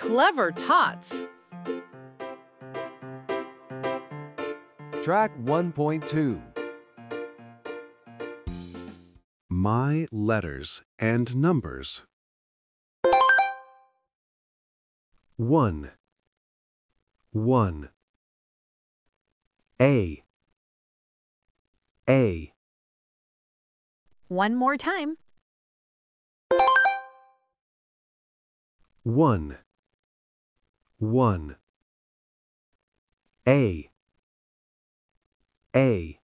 Clever tots. Track 1.2. My letters and numbers. 1. 1. A. A. One more time. 1. 1. A. A.